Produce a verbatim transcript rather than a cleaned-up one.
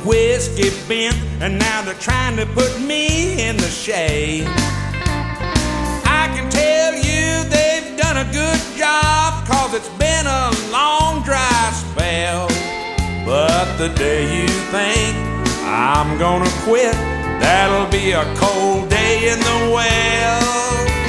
whiskey bent, and now they're trying to put me in the shade. I can tell you they've done a good job, 'cause it's been a long dry spell. But the day you think I'm gonna quit, that'll be a cold day in the well.